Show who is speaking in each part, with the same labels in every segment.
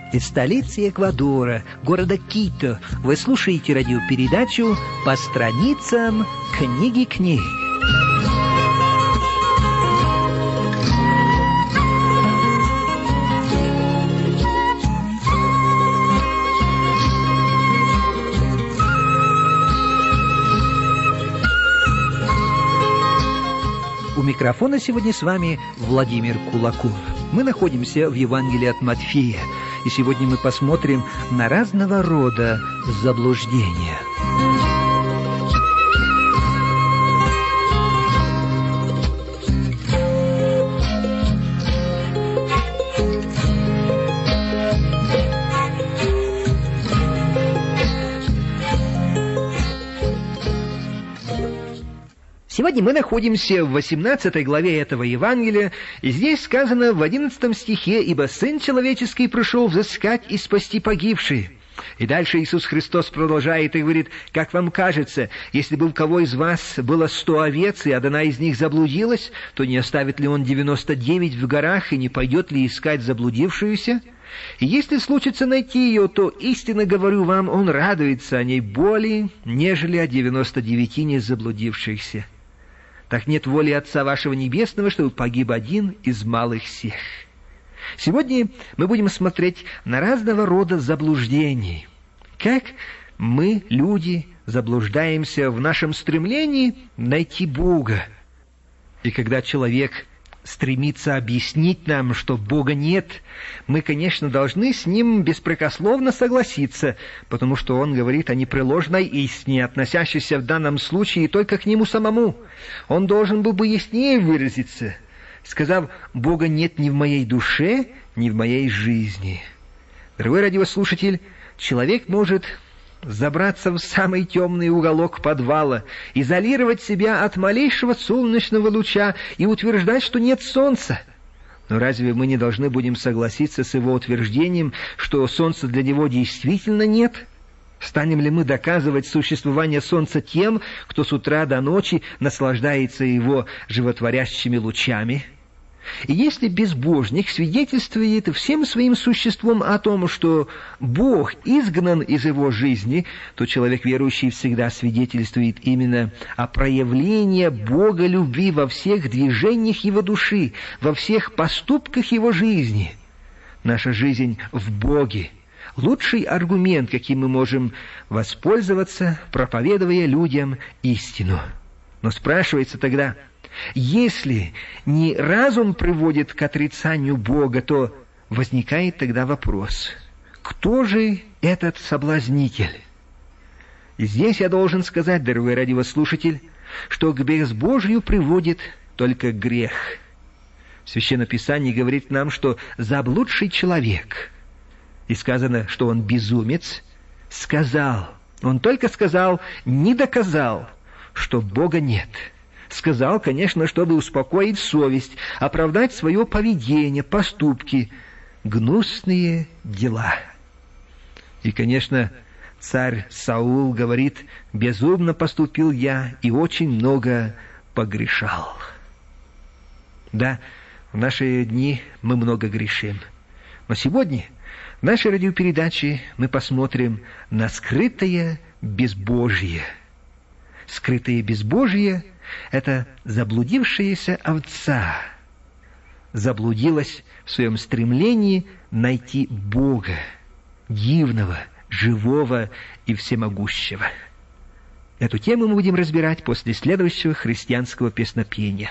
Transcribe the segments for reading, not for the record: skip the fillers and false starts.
Speaker 1: Из столицы Эквадора, города Кито, вы слушаете радиопередачу «По страницам книги книг». У микрофона сегодня с вами Владимир Кулаков. Мы находимся в Евангелии от Матфея, и сегодня мы посмотрим на разного рода заблуждения. Сегодня мы находимся в 18 главе этого Евангелия, и здесь сказано в 11 стихе: «Ибо Сын Человеческий пришел взыскать и спасти погибшие». И дальше Иисус Христос продолжает и говорит: «Как вам кажется, если бы у кого из вас было 100 овец, и одна из них заблудилась, то не оставит ли он 99 в горах, и не пойдет ли искать заблудившуюся? И если случится найти ее, то, истинно говорю вам, он радуется о ней более, нежели о 99 не заблудившихся. Так нет воли Отца вашего Небесного, чтобы погиб один из малых сих». Сегодня мы будем смотреть на разного рода заблуждений. Как мы, люди, заблуждаемся в нашем стремлении найти Бога. И когда человек стремится объяснить нам, что Бога нет, мы, конечно, должны с ним беспрекословно согласиться, потому что он говорит о непреложной истине, относящейся в данном случае только к нему самому. Он должен был бы яснее выразиться, сказав: «Бога нет ни в моей душе, ни в моей жизни». Дорогой радиослушатель, человек может забраться в самый темный уголок подвала, изолировать себя от малейшего солнечного луча и утверждать, что нет солнца. Но разве мы не должны будем согласиться с его утверждением, что солнца для него действительно нет? Станем ли мы доказывать существование солнца тем, кто с утра до ночи наслаждается его животворящими лучами? И если безбожник свидетельствует всем своим существом о том, что Бог изгнан из его жизни, то человек верующий всегда свидетельствует именно о проявлении Бога любви во всех движениях его души, во всех поступках его жизни. Наша жизнь в Боге — лучший аргумент, каким мы можем воспользоваться, проповедуя людям истину. Но спрашивается тогда: если не разум приводит к отрицанию Бога, то возникает тогда вопрос: кто же этот соблазнитель? И здесь я должен сказать, дорогой радиослушатель, что к безбожию приводит только грех. Священное Писание говорит нам, что заблудший человек, и сказано, что он безумец, сказал, он только сказал, не доказал, что Бога нет. Сказал, конечно, чтобы успокоить совесть, оправдать свое поведение, поступки, гнусные дела. И, конечно, царь Саул говорит: «Безумно поступил я и очень много погрешал». Да, в наши дни мы много грешим. Но сегодня в нашей радиопередаче мы посмотрим на скрытое безбожие. Скрытое безбожие — это заблудившаяся овца. Заблудилась в своем стремлении найти Бога, дивного, живого и всемогущего. Эту тему мы будем разбирать после следующего христианского песнопения.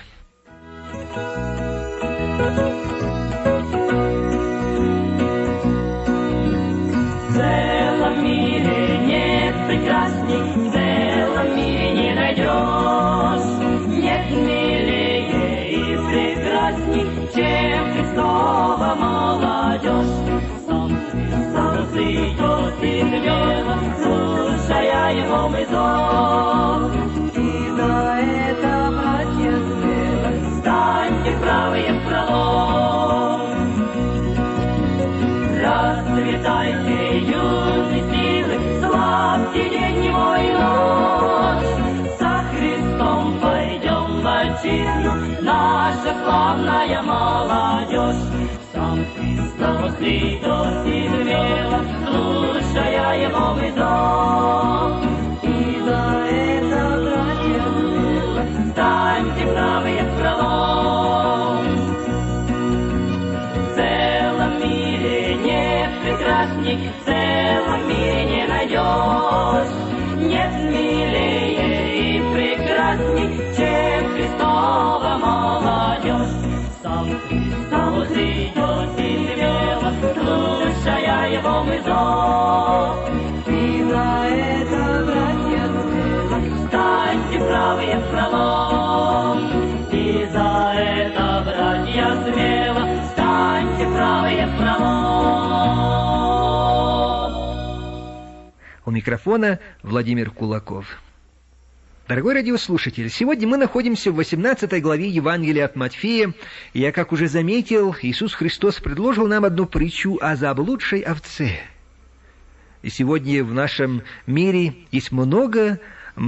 Speaker 2: В целом мире нет прекрасней, в целом мире не найдешь. Нет милее и прекрасней, чем Христова молодежь. Сон Христос идет из неба, слушая его мы зов. И за это, братья, смело станьте правые в пролом. Расцветайте, юные силы, славьте день его и ночь. Со Христом пойдем в отчизну, наша славная молодежь. Сам Христос придет и смело, слушая его мы зов. И за это, братья, смело станьте правые пролом. В целом мире нет прекрасней, в целом мире не найдешь. Нет милее и прекрасней, чем Христова молодежь. Сам Христос идет и смело, слушая его мы зов. И за это, братья, смело станьте правые пролом. И за это, братья, смело станьте правые пролом.
Speaker 1: У микрофона Владимир Кулаков. Дорогой радиослушатель, сегодня мы находимся в 18 главе Евангелия от Матфея, и я, как уже заметил, Иисус Христос предложил нам одну притчу о заблудшей овце. И сегодня в нашем мире есть много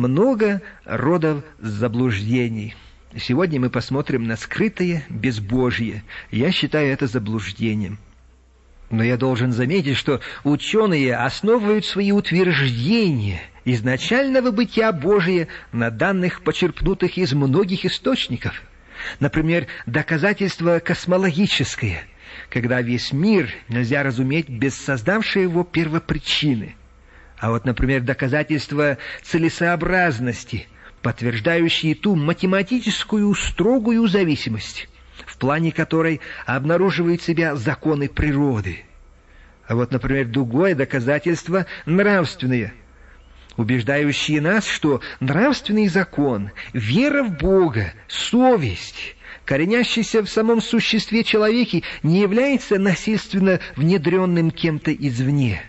Speaker 1: родов заблуждений. Сегодня мы посмотрим на скрытое безбожие. Я считаю это заблуждением. Но я должен заметить, что ученые основывают свои утверждения изначального бытия Божия на данных, почерпнутых из многих источников. Например, доказательство космологическое, когда весь мир нельзя разуметь без создавшей его первопричины. А вот, например, доказательство целесообразности, подтверждающие ту математическую строгую зависимость, в плане которой обнаруживают себя законы природы. А вот, например, другое доказательство нравственное, убеждающее нас, что нравственный закон, вера в Бога, совесть, коренящаяся в самом существе человека, не является насильственно внедренным кем-то извне.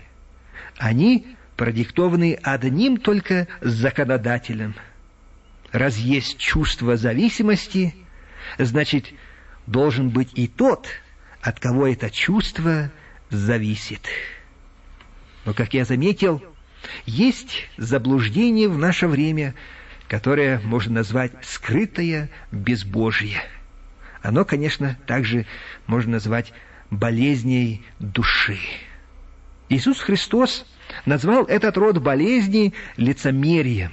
Speaker 1: Они продиктованы одним только законодателем. Раз есть чувство зависимости, значит, должен быть и тот, от кого это чувство зависит. Но, как я заметил, есть заблуждение в наше время, которое можно назвать скрытое безбожие. Оно, конечно, также можно назвать болезней души. Иисус Христос назвал этот род болезней лицемерием.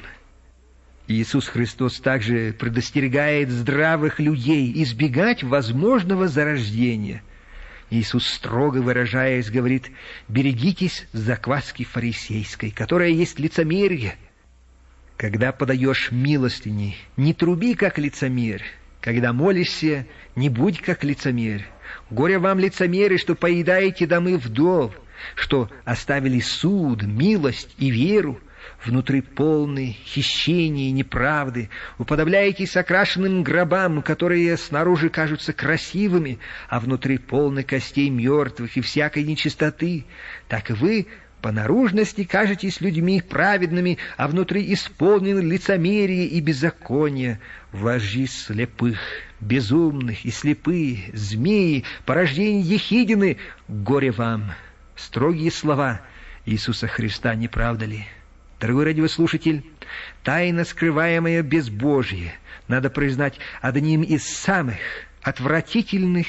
Speaker 1: Иисус Христос также предостерегает здравых людей избегать возможного зарождения. Иисус, строго выражаясь, говорит: «Берегитесь закваски фарисейской, которая есть лицемерие. Когда подаешь милостыни, не труби, как лицемер. Когда молишься, не будь, как лицемер. Горе вам, лицемеры, что поедаете домы вдов, что оставили суд, милость и веру, внутри полны хищения и неправды, уподобляетесь окрашенным гробам, которые снаружи кажутся красивыми, а внутри полны костей мертвых и всякой нечистоты. Так и вы по наружности кажетесь людьми праведными, а внутри исполнены лицемерие и беззаконие. Вожди слепых, безумных и слепые, змеи, порождение ехидины, горе вам». Строгие слова Иисуса Христа, не правда ли? Дорогой радиослушатель, тайно скрываемое безбожие, надо признать, одним из самых отвратительных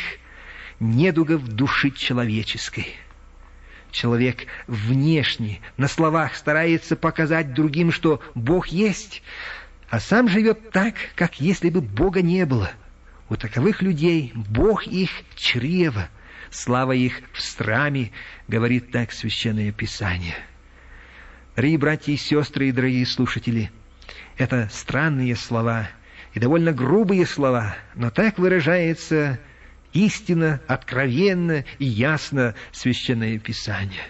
Speaker 1: недугов души человеческой. Человек внешне, на словах старается показать другим, что Бог есть, а сам живет так, как если бы Бога не было. У таковых людей Бог их чрево, слава их в сраме, говорит так Священное Писание. Дорогие братья и сестры и дорогие слушатели, это странные слова и довольно грубые слова, но так выражается истинно, откровенно и ясно Священное Писание.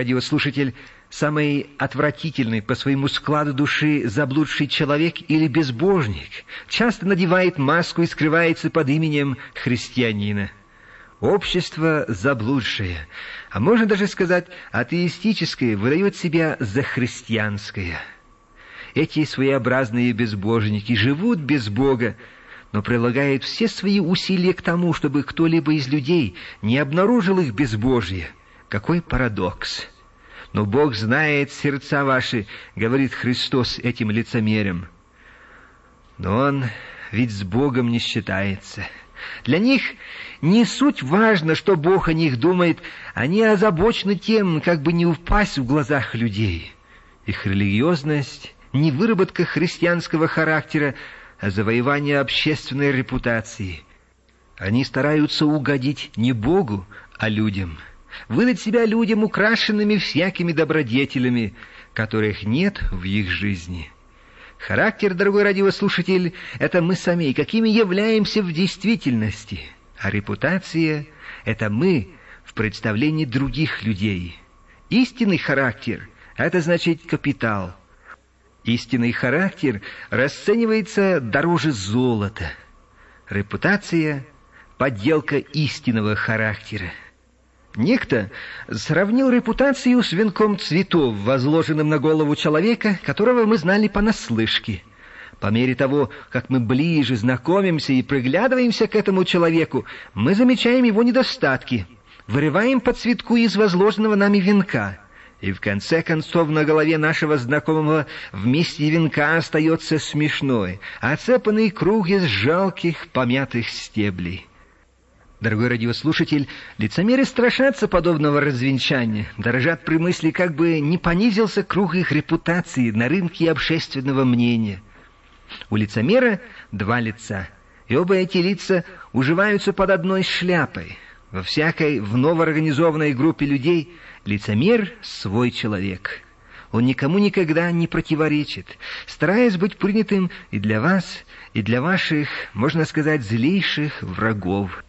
Speaker 1: радиослушатель, самый отвратительный по своему складу души заблудший человек или безбожник часто надевает маску и скрывается под именем христианина. Общество заблудшее, а можно даже сказать атеистическое, выдает себя за христианское. Эти своеобразные безбожники живут без Бога, но прилагают все свои усилия к тому, чтобы кто-либо из людей не обнаружил их безбожие. Какой парадокс! Но Бог знает сердца ваши, говорит Христос этим лицемерям. Но Он ведь с Богом не считается. Для них не суть важно, что Бог о них думает, они озабочены тем, как бы не упасть в глазах людей. Их религиозность не выработка христианского характера, а завоевание общественной репутации. Они стараются угодить не Богу, а людям, выдать себя людям, украшенными всякими добродетелями, которых нет в их жизни. Характер, дорогой радиослушатель, это мы сами, какими являемся в действительности, а репутация — это мы в представлении других людей. Истинный характер — это значит капитал. Истинный характер расценивается дороже золота. Репутация — подделка истинного характера. Некто сравнил репутацию с венком цветов, возложенным на голову человека, которого мы знали понаслышке. По мере того, как мы ближе знакомимся и приглядываемся к этому человеку, мы замечаем его недостатки, вырываем по цветку из возложенного нами венка, и в конце концов на голове нашего знакомого вместе венка остается смешной, оцепанный круг из жалких помятых стеблей. Дорогой радиослушатель, лицемеры страшатся подобного развенчания, дорожат при мысли, как бы не понизился круг их репутации на рынке общественного мнения. У лицемера два лица, и оба эти лица уживаются под одной шляпой. Во всякой вновь организованной группе людей лицемер — свой человек. Он никому никогда не противоречит, стараясь быть принятым и для вас, и для ваших, можно сказать, злейших врагов.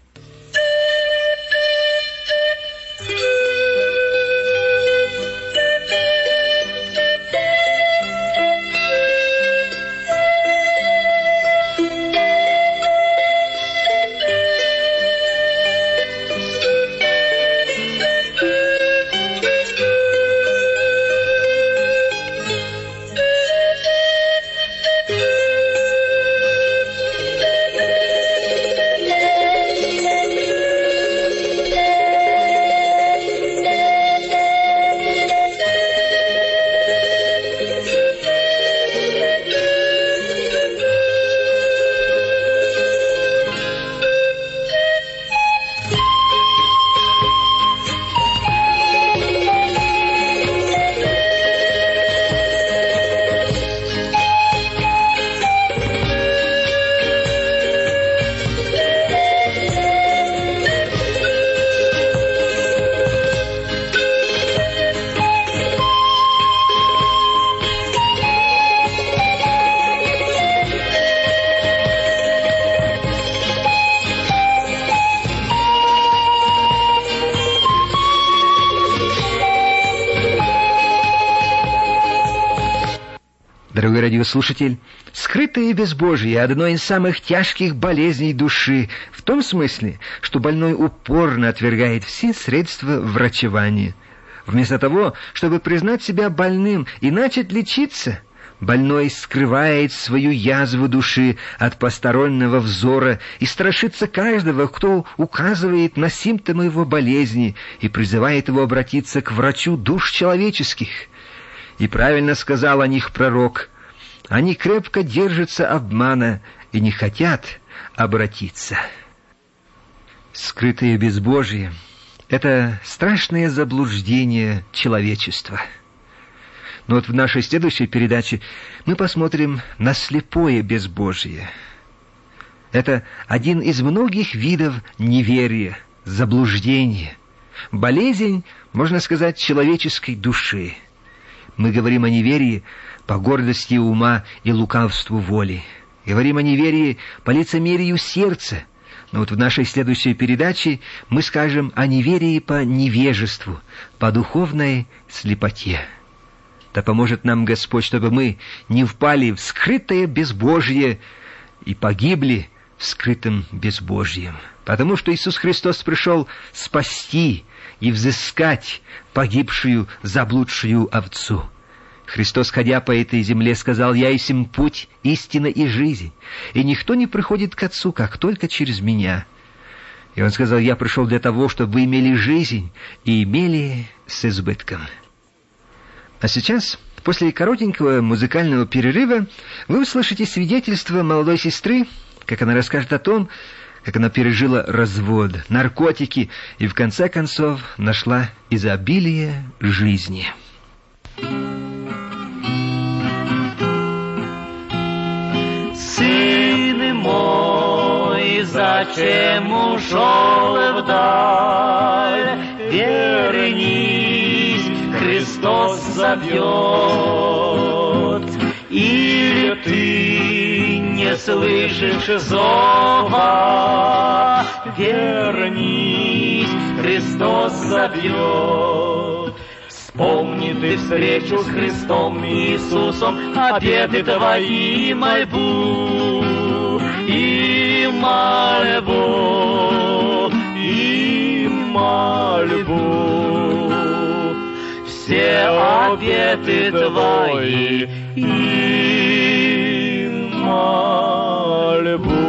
Speaker 1: Дорогой радиослушатель, скрытое безбожие — одно из самых тяжких болезней души, в том смысле, что больной упорно отвергает все средства врачевания. Вместо того, чтобы признать себя больным и начать лечиться, больной скрывает свою язву души от постороннего взора и страшится каждого, кто указывает на симптомы его болезни и призывает его обратиться к врачу душ человеческих. И правильно сказал о них пророк: они крепко держатся обмана и не хотят обратиться. Скрытое безбожие — это страшное заблуждение человечества. Но вот в нашей следующей передаче мы посмотрим на слепое безбожие. Это один из многих видов неверия, заблуждения, болезнь, можно сказать, человеческой души. Мы говорим о неверии по гордости ума и лукавству воли. Говорим о неверии по лицемерию сердца, Но вот в нашей следующей передаче мы скажем о неверии по невежеству, по духовной слепоте. Да поможет нам Господь, чтобы мы не впали в скрытое безбожие и погибли в скрытом безбожьем. Потому что Иисус Христос пришел спасти и взыскать погибшую, заблудшую овцу. Христос, ходя по этой земле, сказал: «Я есть путь, истина и жизнь, и никто не приходит к Отцу, как только через Меня». И Он сказал: «Я пришел для того, чтобы вы имели жизнь и имели с избытком». А сейчас, после коротенького музыкального перерыва, вы услышите свидетельство молодой сестры, как она расскажет о том, как она пережила развод, наркотики и, в конце концов, нашла изобилие жизни.
Speaker 2: Сын мой, зачем ушел вдаль? Вернись, Христос зовет. Или ты не слышишь зова? Вернись, Христос зовет. Вспомни ты встречу с Христом Иисусом, обеты твои, мольбу и мольбу, и мольбу. Все обеты твои и мольбу.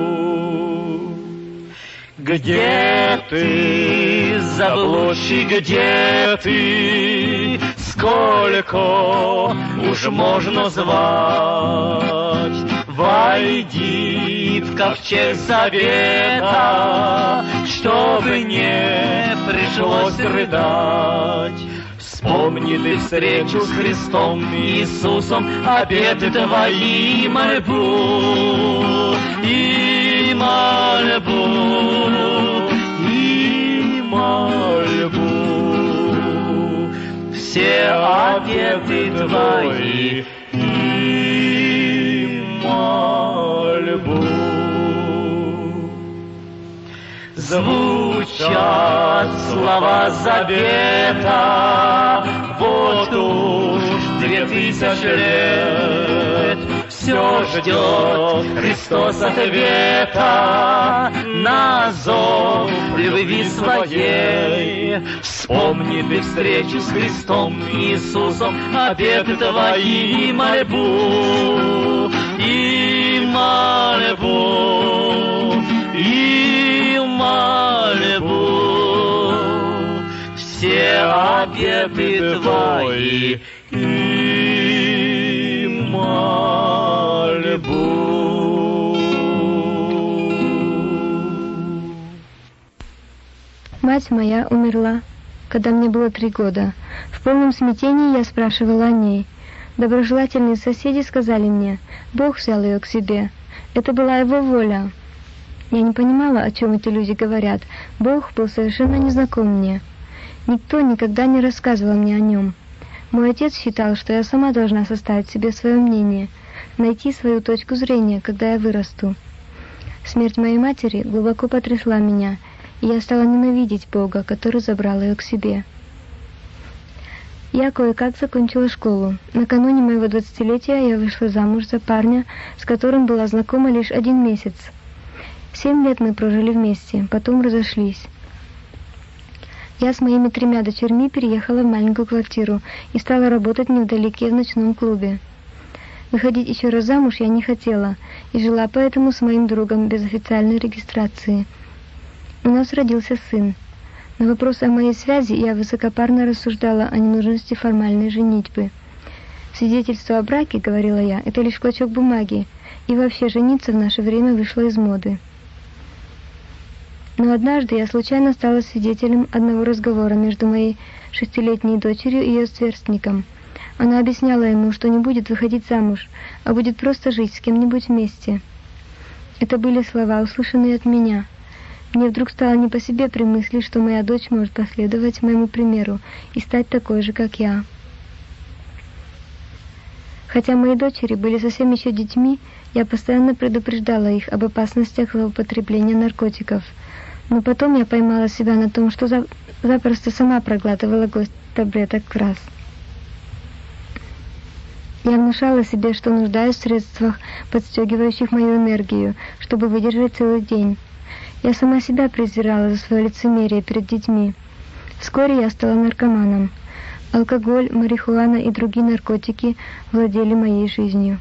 Speaker 2: Где ты, заблудший, где ты? Сколько уж можно звать? Войди в ковчег завета, чтобы не пришлось рыдать. Вспомни ты встречу с Христом Иисусом, обеты твои, мольбу и мольбу, и мольбу. Все обеты твои и мольбу. Звучат слова завета, вот уж 2000 лет. Все ждет Христос ответа на зов любви своей. Вспомни ты встречу с Христом Иисусом, обеты твои, мольбу и мольбу, и мольбу. Все обеты твои и мольбу.
Speaker 3: Мать моя умерла, когда мне было 3 года. В полном смятении я спрашивала о ней. Доброжелательные соседи сказали мне: Бог взял ее к себе. Это была его воля. Я не понимала, о чем эти люди говорят. Бог был совершенно незнаком мне. Никто никогда не рассказывал мне о нем. Мой отец считал, что я сама должна составить себе свое мнение, найти свою точку зрения, когда я вырасту. Смерть моей матери глубоко потрясла меня, и я стала ненавидеть Бога, который забрал ее к себе. Я кое-как закончила школу. Накануне моего 20-летия я вышла замуж за парня, с которым была знакома лишь 1 месяц. 7 лет мы прожили вместе, потом разошлись. Я с моими 3 дочерьми переехала в маленькую квартиру и стала работать невдалеке в ночном клубе. Выходить еще раз замуж я не хотела и жила поэтому с моим другом без официальной регистрации. У нас родился сын. На вопрос о моей связи я высокопарно рассуждала о ненужности формальной женитьбы. Свидетельство о браке, говорила я, это лишь клочок бумаги, и вообще жениться в наше время вышло из моды. Но однажды я случайно стала свидетелем одного разговора между моей 6-летней дочерью и ее сверстником. Она объясняла ему, что не будет выходить замуж, а будет просто жить с кем-нибудь вместе. Это были слова, услышанные от меня. Мне вдруг стало не по себе при мысли, что моя дочь может последовать моему примеру и стать такой же, как я. Хотя мои дочери были совсем еще детьми, я постоянно предупреждала их об опасностях злоупотребления наркотиков. Но потом я поймала себя на том, что запросто сама проглатывала горсть таблеток в раз. Я внушала себе, что нуждаюсь в средствах, подстегивающих мою энергию, чтобы выдержать целый день. Я сама себя презирала за свое лицемерие перед детьми. Вскоре я стала наркоманом. Алкоголь, марихуана и другие наркотики владели моей жизнью.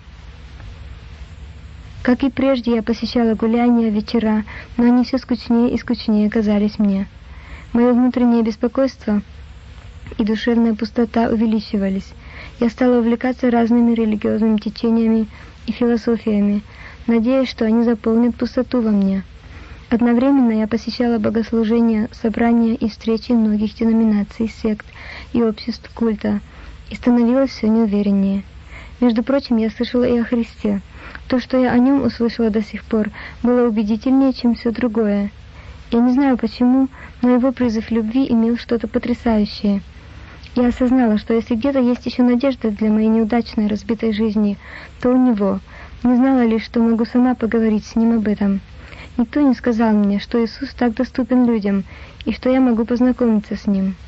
Speaker 3: Как и прежде, я посещала гуляния, вечера, но они все скучнее и скучнее казались мне. Мое внутреннее беспокойство и душевная пустота увеличивались. Я стала увлекаться разными религиозными течениями и философиями, надеясь, что они заполнят пустоту во мне. Одновременно я посещала богослужения, собрания и встречи многих деноминаций, сект и обществ культа, и становилась все неувереннее. Между прочим, я слышала и о Христе. То, что я о нем услышала до сих пор, было убедительнее, чем все другое. Я не знаю почему, но его призыв любви имел что-то потрясающее. Я осознала, что если где-то есть еще надежда для моей неудачной, разбитой жизни, то у него. Не знала лишь, что могу сама поговорить с ним об этом. Никто не сказал мне, что Иисус так доступен людям, и что я могу познакомиться с Ним.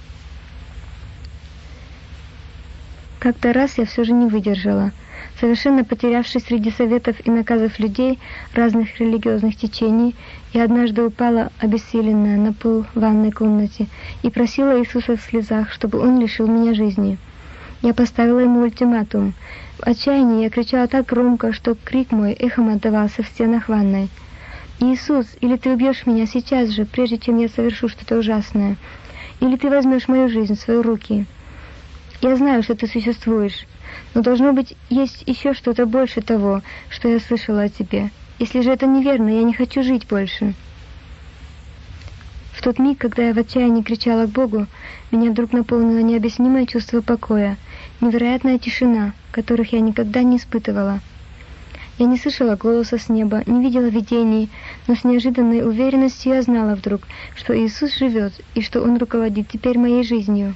Speaker 3: Как-то раз я все же не выдержала. Совершенно потерявшись среди советов и наказов людей разных религиозных течений, я однажды упала, обессиленная, на пол в ванной комнате и просила Иисуса в слезах, чтобы Он лишил меня жизни. Я поставила Ему ультиматум. В отчаянии я кричала так громко, что крик мой эхом отдавался в стенах ванной. «Иисус, или Ты убьешь меня сейчас же, прежде чем я совершу что-то ужасное, или Ты возьмешь мою жизнь в свои руки. Я знаю, что Ты существуешь, но должно быть, есть еще что-то больше того, что я слышала о Тебе. Если же это неверно, я не хочу жить больше». В тот миг, когда я в отчаянии кричала к Богу, меня вдруг наполнило необъяснимое чувство покоя, невероятная тишина, которых я никогда не испытывала. Я не слышала голоса с неба, не видела видений, но с неожиданной уверенностью я знала вдруг, что Иисус живет и что Он руководит теперь моей жизнью.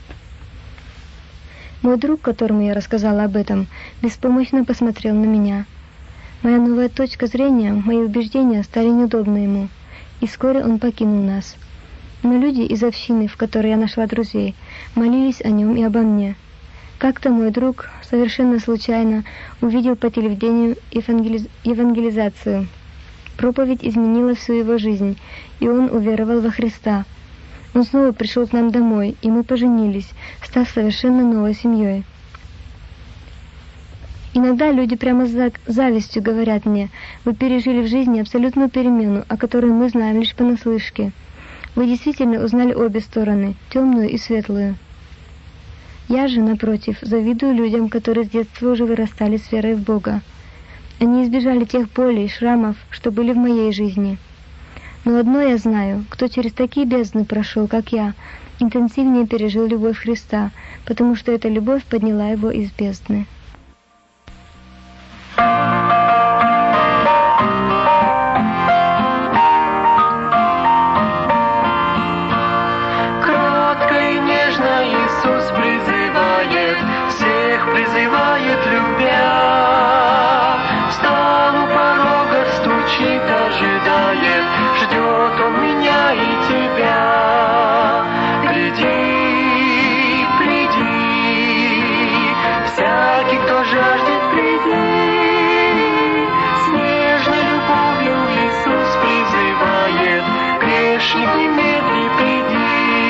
Speaker 3: Мой друг, которому я рассказала об этом, беспомощно посмотрел на меня. Моя новая точка зрения, мои убеждения стали неудобны ему, и вскоре он покинул нас. Но люди из общины, в которой я нашла друзей, молились о нем и обо мне. Как-то мой друг совершенно случайно увидел по телевидению евангелизацию. Проповедь изменила всю его жизнь, и он уверовал во Христа. Он снова пришел к нам домой, и мы поженились, став совершенно новой семьей. Иногда люди прямо с завистью говорят мне: «Вы пережили в жизни абсолютную перемену, о которой мы знаем лишь понаслышке. Вы действительно узнали обе стороны, темную и светлую». Я же, напротив, завидую людям, которые с детства уже вырастали с верой в Бога. Они избежали тех болей и шрамов, что были в моей жизни. Но одно я знаю: кто через такие бездны прошел, как я, интенсивнее пережил любовь Христа, потому что эта любовь подняла его из бездны.
Speaker 2: Призывает, любя, встал у порога, стучит, ожидает, ждет он меня и тебя. Приди, приди, всякий, кто жаждет, приди. С нежной любовью Иисус призывает, грешник, немедли приди.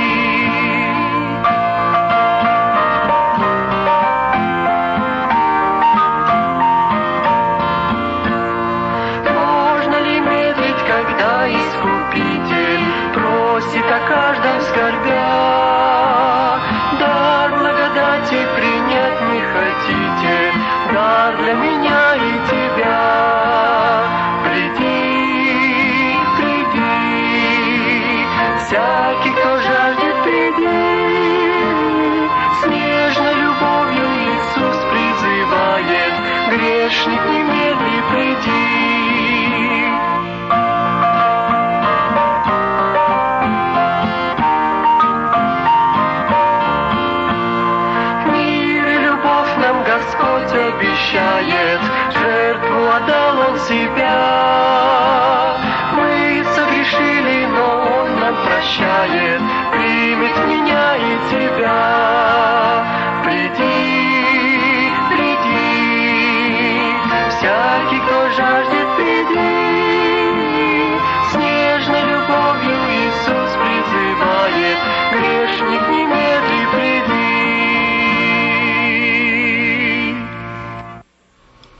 Speaker 2: Просит о каждом скорбя, дар благодати принять не хотите, дар для меня и тебя. Приди, приди, всякий, кто жаждет, приди. С нежной любовью Иисус призывает, грешник, немедли приди. Господь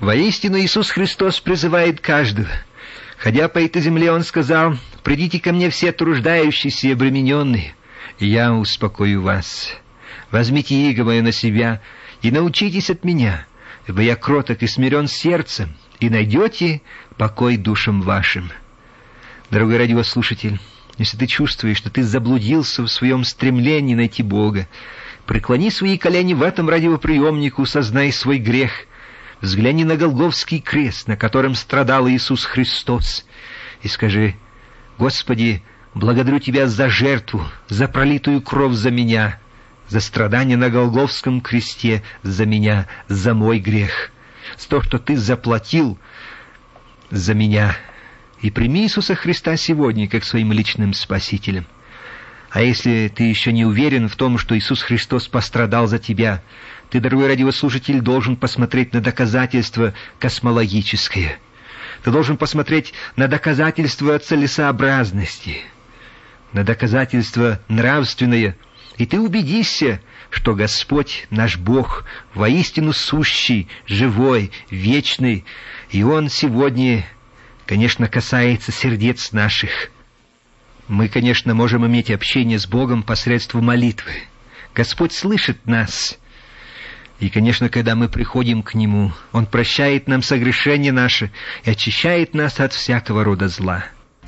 Speaker 1: Воистину Иисус Христос призывает каждого. Ходя по этой земле, Он сказал: «Придите ко мне все труждающиеся и обремененные, и я успокою вас. Возьмите иго мое на себя и научитесь от меня, ибо я кроток и смирен сердцем, и найдете покой душам вашим». Дорогой радиослушатель, если ты чувствуешь, что ты заблудился в своем стремлении найти Бога, преклони свои колени в этом радиоприемнику, сознай свой грех, взгляни на Голгофский крест, на котором страдал Иисус Христос, и скажи: «Господи, благодарю Тебя за жертву, за пролитую кровь за меня, за страдания на Голгофском кресте за меня, за мой грех, за то, что Ты заплатил за меня». И прими Иисуса Христа сегодня как своим личным Спасителем. А если ты еще не уверен в том, что Иисус Христос пострадал за тебя, ты, дорогой радиослушатель, должен посмотреть на доказательства космологические. Ты должен посмотреть на доказательства целесообразности, на доказательства нравственные, и ты убедишься, что Господь, наш Бог, воистину сущий, живой, вечный, и Он сегодня, конечно, касается сердец наших. Мы, конечно, можем иметь общение с Богом посредством молитвы. Господь слышит нас. И, конечно, когда мы приходим к Нему, Он прощает нам согрешения наши и очищает нас от всякого рода зла.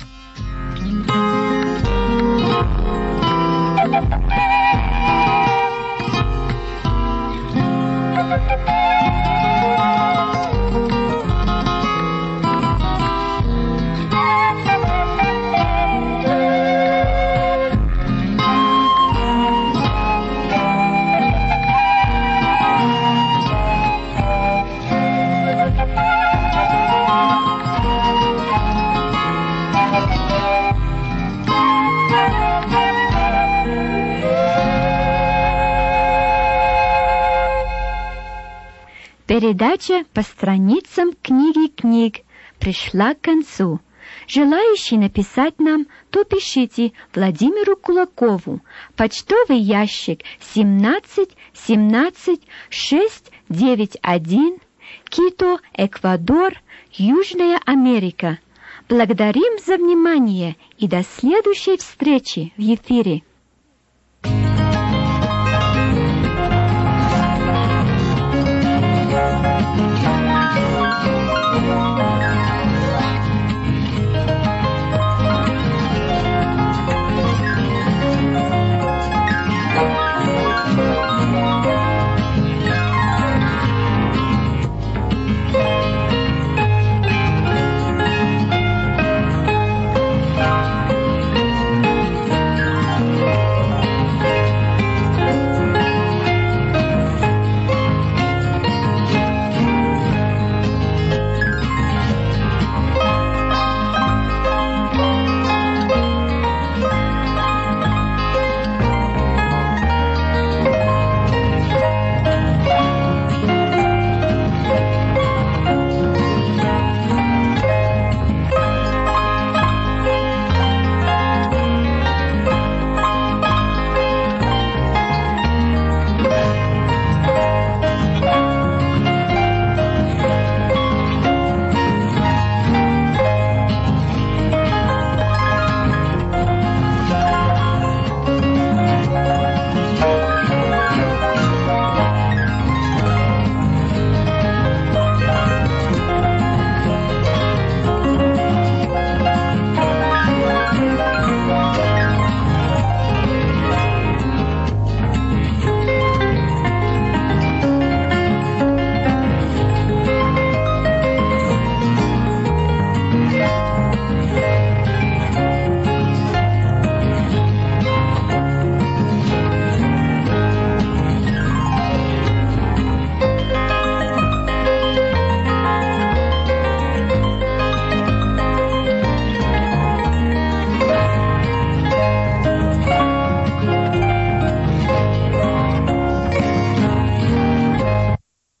Speaker 4: Передача по страницам книги книг пришла к концу. Желающие написать нам, то пишите Владимиру Кулакову, почтовый ящик 17-17-691, Кито, Эквадор, Южная Америка. Благодарим за внимание и до следующей встречи в эфире.